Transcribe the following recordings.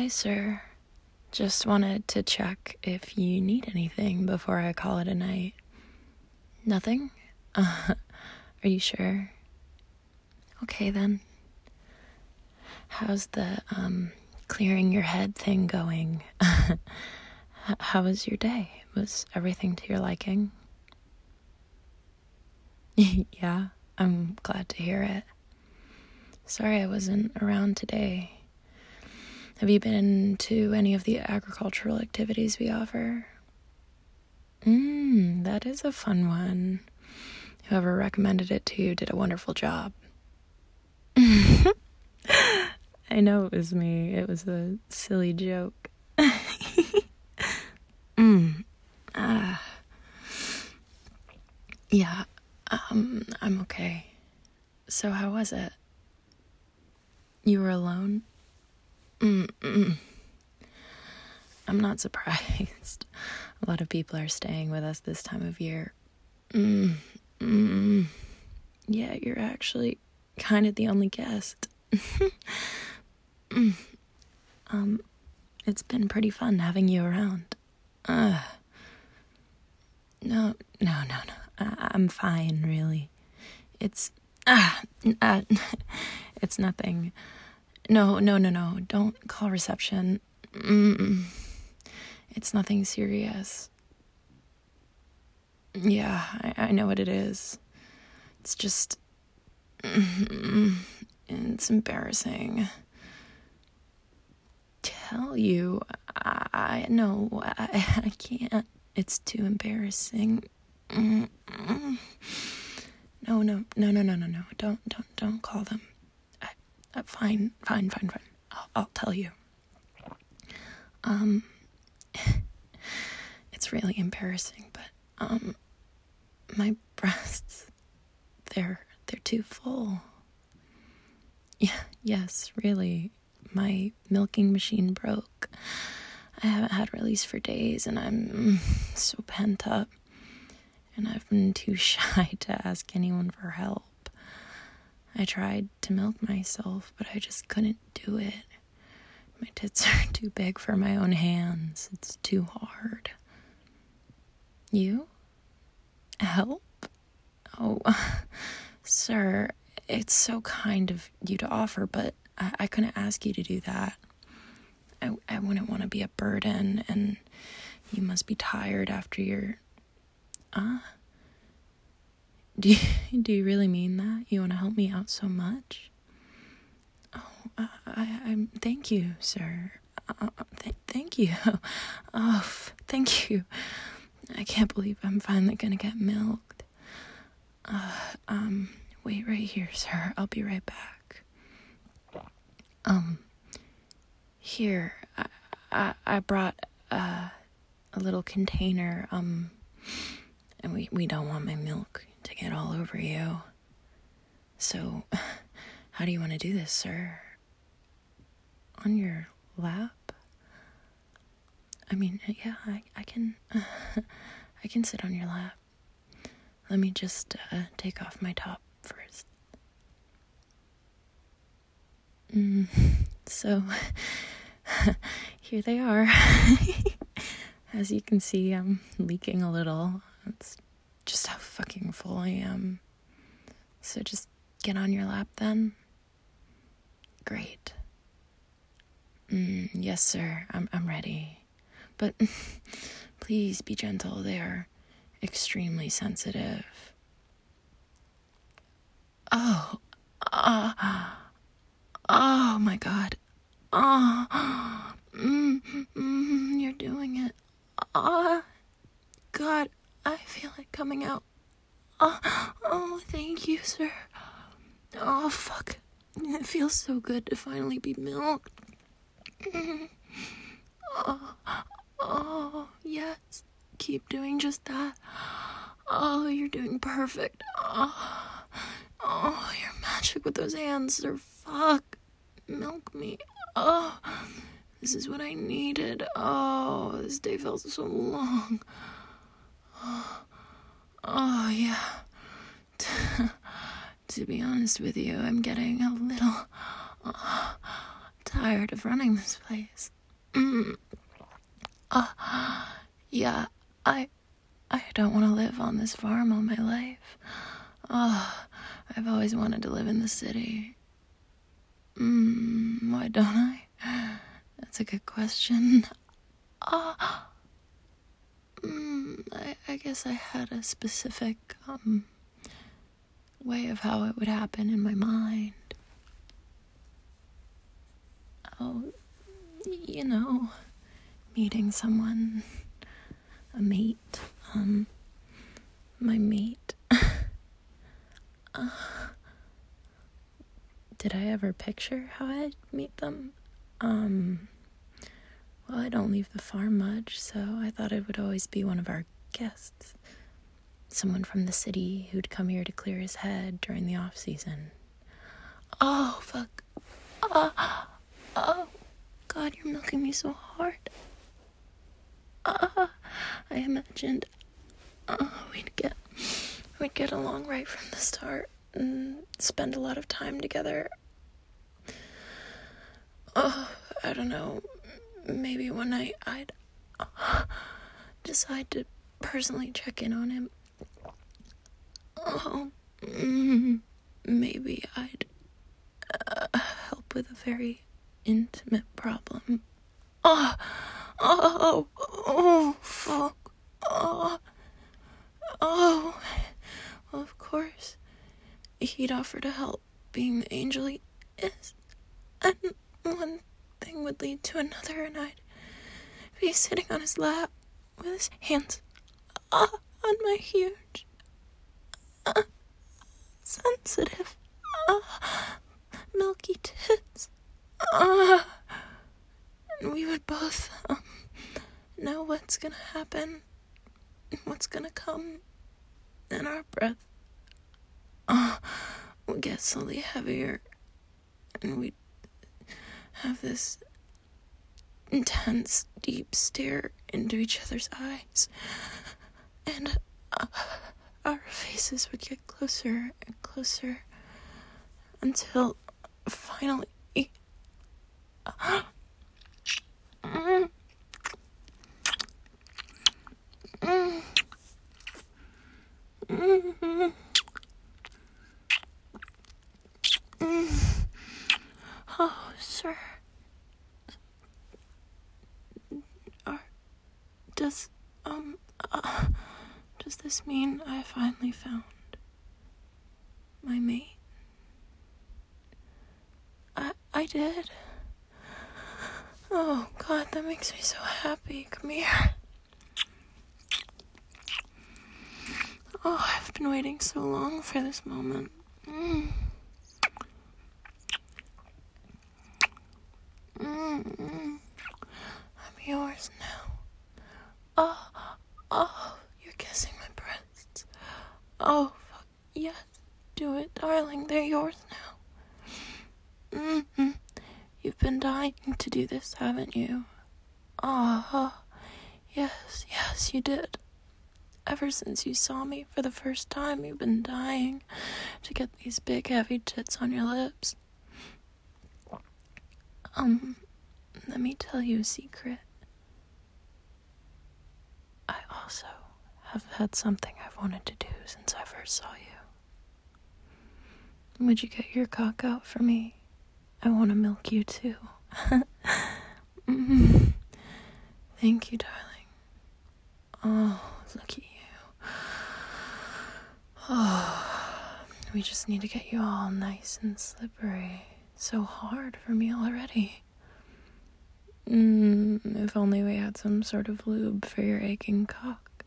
Hi, sir. Just wanted to check if you need anything before I call it a night. Nothing? Are you sure? Okay, then. How's the, clearing your head thing going? How was your day? Was everything to your liking? Yeah, I'm glad to hear it. Sorry I wasn't around today. Have you been to any of the agricultural activities we offer? That is a fun one. Whoever recommended it to you did a wonderful job. I know it was me. It was a silly joke. Yeah, I'm okay. So how was it? You were alone? I'm not surprised. A lot of people are staying with us this time of year. Yeah, you're actually kind of the only guest. It's been pretty fun having you around. No. I'm fine, really. It's nothing. No. Don't call reception. It's nothing serious. Yeah, I know what it is. It's just... it's embarrassing. Tell you, I can't. It's too embarrassing. No. Don't call them. Fine. I'll tell you. It's really embarrassing, but, my breasts, they're too full. Yeah, yes, really. My milking machine broke. I haven't had release for days, and I'm so pent up. And I've been too shy to ask anyone for help. I tried to milk myself, but I just couldn't do it. My tits are too big for my own hands. It's too hard. You? Help? Oh, sir, it's so kind of you to offer, but I couldn't ask you to do that. I wouldn't want to be a burden, and you must be tired after your... Do you really mean that? You want to help me out so much? Oh, I'm thank you, sir. Thank you. Oh, thank you. I can't believe I'm finally gonna get milked. Wait right here, sir. I'll be right back. Here, I brought, a little container, and we don't want my milk to get all over you. So, how do you want to do this, sir? On your lap? I mean, yeah, I can, I can sit on your lap. Let me just, take off my top first. So, here they are. As you can see, I'm leaking a little. It's just how fucking full I am. So just get on your lap then. Great. Yes, sir. I'm ready. But please be gentle. They are extremely sensitive. Oh my God. You're doing it. God, I feel it coming out. Oh, thank you, sir. Oh, fuck. It feels so good to finally be milked. Oh, yes. Keep doing just that. Oh, you're doing perfect. Oh, you're magic with those hands, sir. Fuck. Milk me. Oh, this is what I needed. Oh, this day felt so long. Oh, yeah. To be honest with you, I'm getting a little tired. tired of running this place. Yeah, I don't want to live on this farm all my life. I've always wanted to live in the city. Why don't I? That's a good question. I guess I had a specific, way of how it would happen in my mind. Oh, meeting someone, a mate, my mate. Did I ever picture how I'd meet them? Well, I don't leave the farm much, so I thought it would always be one of our guests. Someone from the city who'd come here to clear his head during the off-season. Oh, fuck. Oh, God, you're milking me so hard. I imagined we'd get along right from the start and spend a lot of time together. I don't know, maybe one night I'd decide to personally check in on him. Maybe I'd help with a very intimate problem. Fuck. Well, of course, he'd offer to help, being the angel he is. And one thing would lead to another, and I'd be sitting on his lap with his hands on my huge, sensitive, milky tits. And we would both know what's gonna happen and what's gonna come, and our breath would get slowly heavier, and we'd have this intense, deep stare into each other's eyes, and our faces would get closer and closer until finally Oh, sir. Does this mean I finally found my mate? I did. Oh, God, that makes me so happy. Come here. Oh, I've been waiting so long for this moment. I'm yours now. Oh, you're kissing my breasts. Oh, fuck, yes, do it, darling, they're yours now. You've been dying to do this, haven't you? Yes, you did. Ever since you saw me for the first time, you've been dying to get these big, heavy tits on your lips. Let me tell you a secret. I also have had something I've wanted to do since I first saw you. Would you get your cock out for me? I want to milk you too. Thank you, darling. Oh, look at you. Oh, we just need to get you all nice and slippery. So hard for me already. If only we had some sort of lube for your aching cock.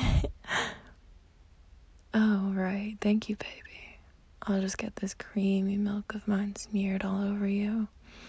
Oh, right. Thank you, baby. I'll just get this creamy milk of mine smeared all over you.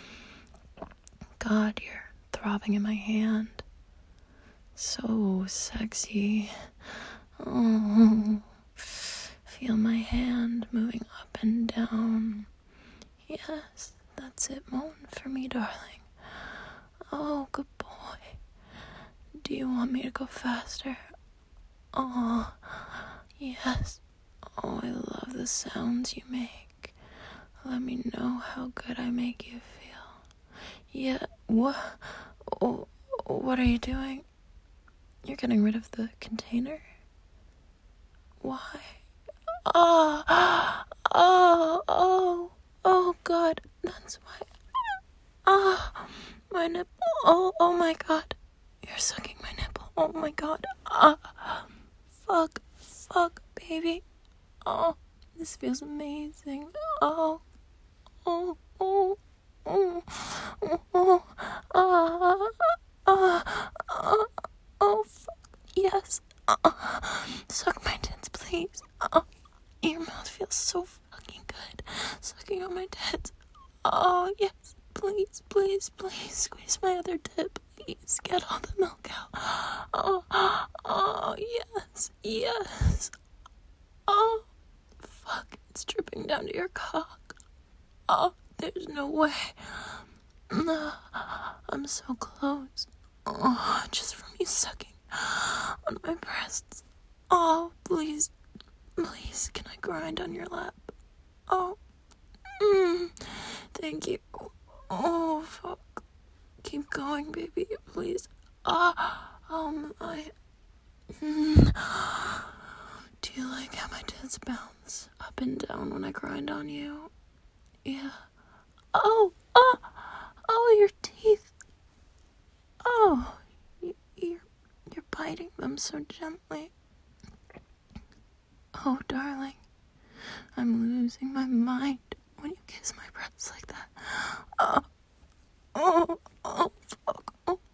God, you're throbbing in my hand. So sexy. Oh, feel my hand moving up and down. Yes, that's it. Moan for me, darling. Oh, good boy. Do you want me to go faster? Oh, yes. Oh, I love the sounds you make. Let me know how good I make you feel. Yeah, what are you doing? You're getting rid of the container? Why? Oh, God, that's why. My nipple. Oh my God. You're sucking my nipple. Oh my God. Fuck, baby. Oh, this feels amazing. Oh, fuck. Yes. Suck my tits, please. Your mouth feels so fucking good. Sucking on my tits. Oh, yes. Please, squeeze my other tit. Please, get all the milk out. Oh, yes. Oh, fuck, it's dripping down to your cock. Oh, there's no way. I'm so close. Oh, just from you sucking on my breasts. Oh, please, can I grind on your lap? Oh, thank you. Oh, fuck. Keep going, baby, please. Do you like how my tits bounce up and down when I grind on you? Yeah. Oh, your teeth. Oh, you're biting them so gently. Oh, darling, I'm losing my mind when you kiss my breasts like that. Fuck.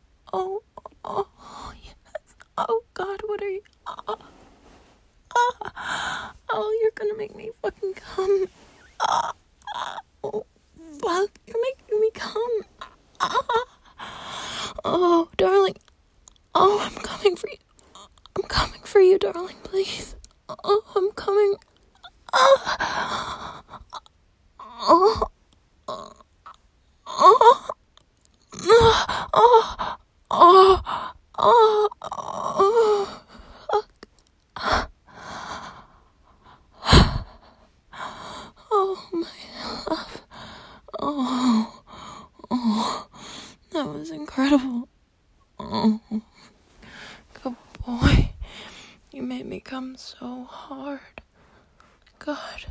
Oh, yes. Oh, God, what are you? Oh, you're gonna make me fucking come. Oh, fuck, you're making me come. Oh, darling. Oh, I'm coming for you. I'm coming for you, darling, please. Oh, I'm coming. Oh. Oh, my love. Oh, that was incredible. Oh, good boy. You made me come so hard. God.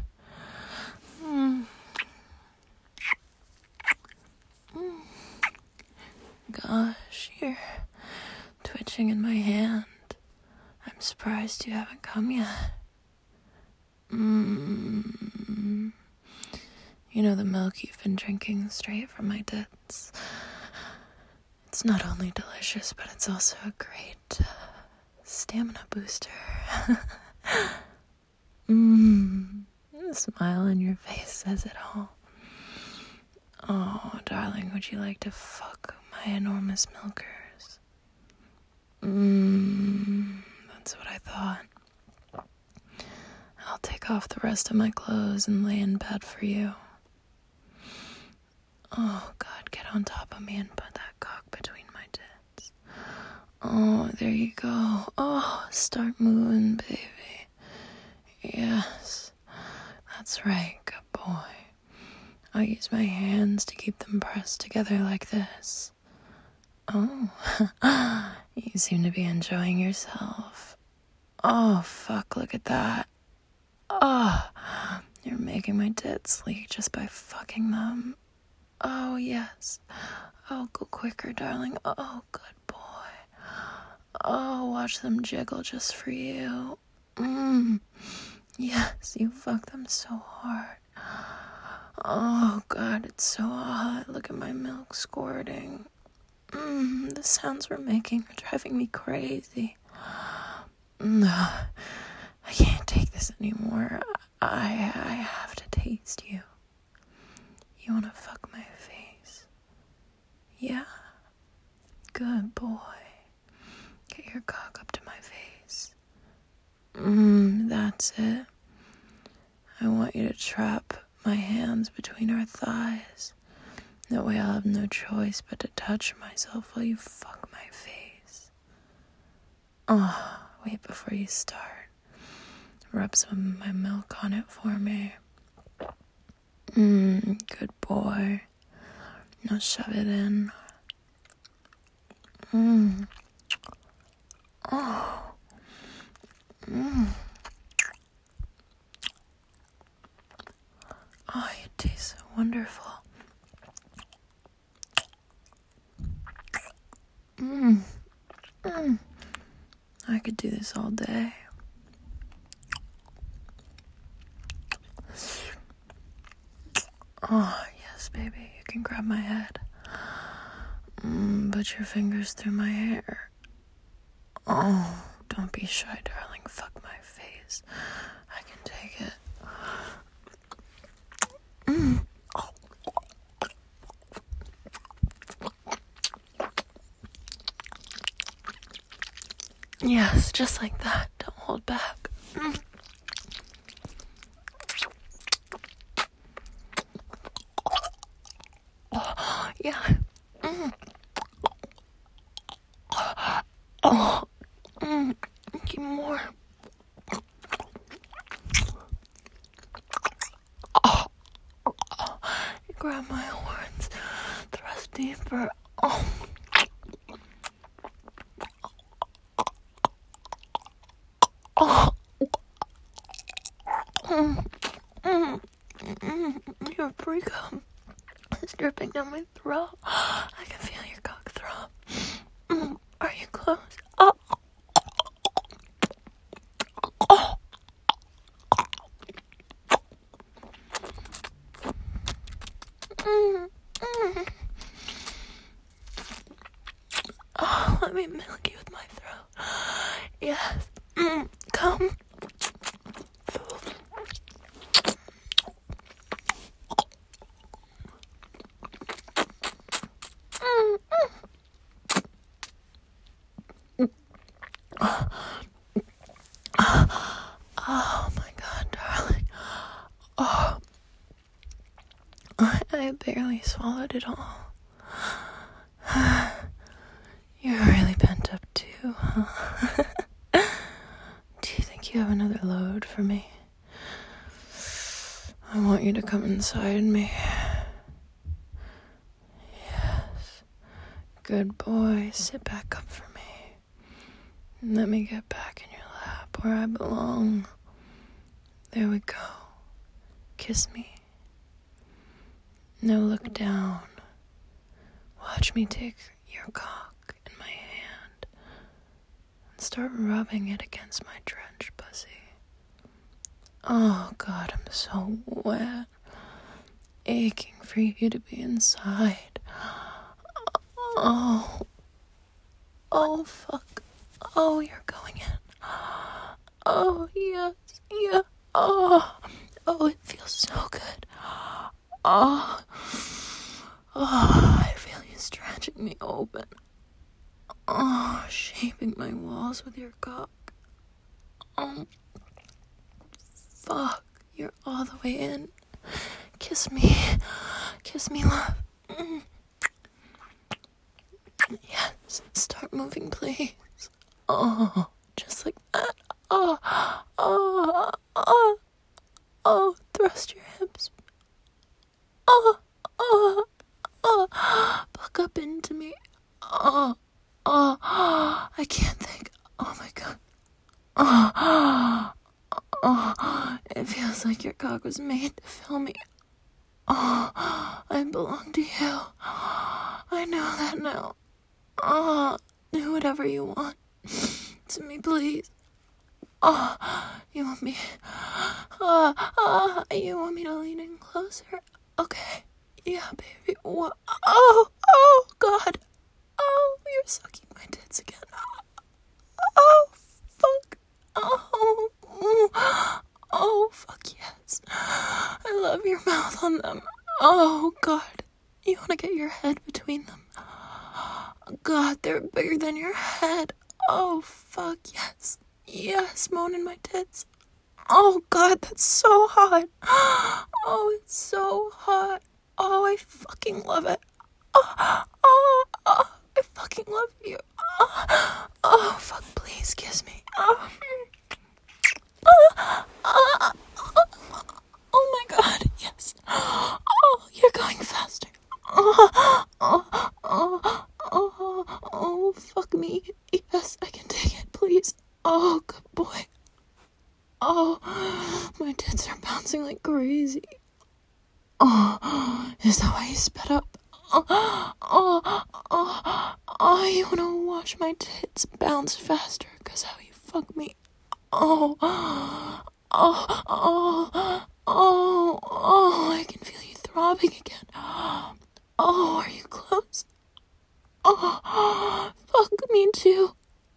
Gosh, you're twitching in my hand. I'm surprised you haven't come yet. You know the milk you've been drinking straight from my tits. It's not only delicious, but it's also a great stamina booster. The smile on your face says it all. Oh, darling, would you like to fuck my enormous milkers? That's what I thought. I'll take off the rest of my clothes and lay in bed for you. Oh, God, get on top of me and put that cock between my tits. Oh, there you go. Oh, start moving, baby. Yes, that's right, good boy. I'll use my hands to keep them pressed together like this. Oh, you seem to be enjoying yourself. Oh, fuck, look at that. Oh, you're making my tits leak just by fucking them. Oh, yes. Oh, go quicker, darling. Oh, good boy. Oh, watch them jiggle just for you. Yes, you fuck them so hard. Oh, God, it's so hot. Look at my milk squirting. The sounds we're making are driving me crazy. I can't take this anymore. I have to taste you. You wanna fuck my face? Yeah? Good boy. Get your cock up to my face. That's it. I want you to trap my hands between our thighs. That way I'll have no choice but to touch myself while you fuck my face. Oh, wait before you start. Rub some of my milk on it for me. Good boy. Now shove it in. Oh. Oh, you taste so wonderful. I could do this all day. Oh, yes, baby. You can grab my head. Put your fingers through my hair. Oh, don't be shy, darling. Fuck my face. I can take it. Yes, just like that. Don't hold back. Oh, yeah. Oh, give me more. You grab my horns, thrust deeper. Oh. Your pre-cum is dripping down my throat. I can feel your cock throb. Are you close? Oh. Oh, let me milk you with my throat. Yes. Come. Oh my God, darling. Oh, I barely swallowed it all. You're really pent up too, huh? Do you think you have another load for me? I want you to come inside me. Yes. Good boy. Sit back up for me. Let me get back in your lap where I belong. There we go. Kiss me. Now look down. Watch me take your cock in my hand and start rubbing it against my drenched pussy. Oh God, I'm so wet. Aching for you to be inside. Oh. Oh, fuck. Oh, you're going in. Oh, yes. Yeah. Oh. Oh, it feels so good. Oh. Oh, I feel you stretching me open. Oh, shaping my walls with your cock. Oh. Fuck. You're all the way in. Kiss me. Kiss me, love. Yes. Start moving, please. Oh, just like that. Oh, oh, oh, oh, thrust your hips. Oh, oh, oh, buck up into me. Oh, oh, I can't think. Oh my God. Oh, oh, it feels like your cock was made to fill me. Oh, I belong to you. I know that now. Oh, do whatever you want to me, please. Oh, you want me? You want me to lean in closer? Okay. Yeah, baby. What? Oh, God. Oh, you're sucking my tits again. Oh, fuck. Oh, fuck yes. I love your mouth on them. Oh, God. You want to get your head between them? God, they're bigger than your head. Oh, fuck yes. Yes, moaning my tits. Oh, God, that's so hot. Oh, it's so hot. Oh, I fucking love it. Oh, I fucking love you. Oh, fuck, please kiss me. Oh my God, yes. Oh, you're going faster. Oh, You wanna watch my tits bounce faster? 'Cause how you fuck me. I can feel you throbbing again. Are you close? Fuck me too.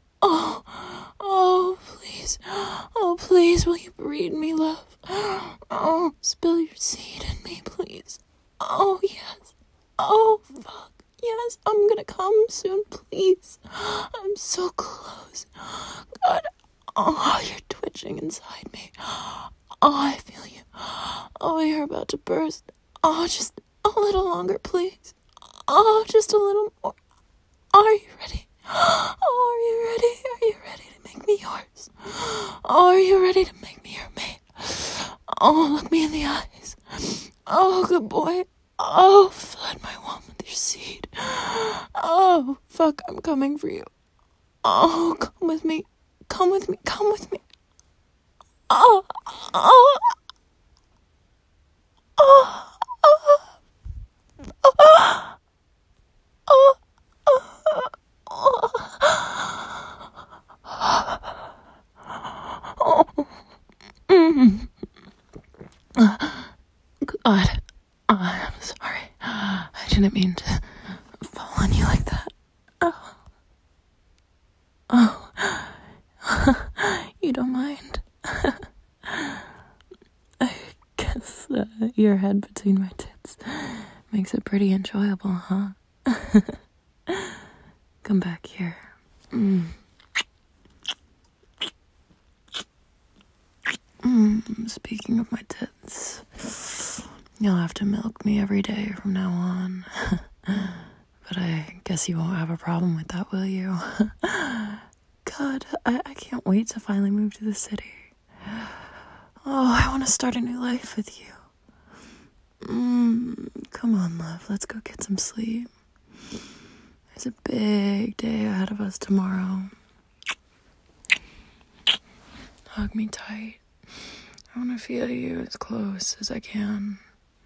Please. Please, will you breed me, love? Spill your seed in me, please. Yes. Fuck. Yes, I'm gonna come soon, please. I'm so close. God. You're twitching inside me. I feel you. You're about to burst. Just a little longer, please. Just a little more. Are you ready? Are you ready? Are you ready to make me yours? Are you ready to make me your mate? Look me in the eyes. Good boy. Flood my womb with your seed. Fuck, I'm coming for you. Come with me. Come with me. Come with me. God, I'm sorry. I didn't mean to fall on you like that. You don't mind? I guess your head between my tits makes it pretty enjoyable, huh? Come back here. Speaking of my tits, you'll have to milk me every day from now on. But I guess you won't have a problem with that, will you? God, I can't wait to finally move to the city. I want to start a new life with you. Come on, love, let's go get some sleep. There's a big day ahead of us tomorrow. Hug me tight. I want to feel you as close as I can.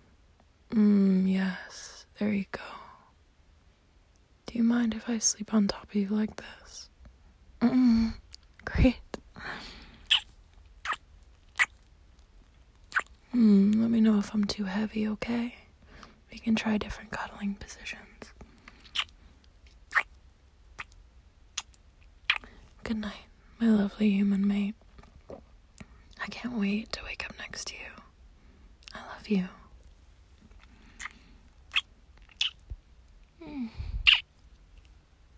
Yes, there you go. Do you mind if I sleep on top of you like this? Great. Let me know if I'm too heavy, okay? We can try different cuddling positions. Good night, my lovely human mate. I can't wait to wake up next to you. I love you.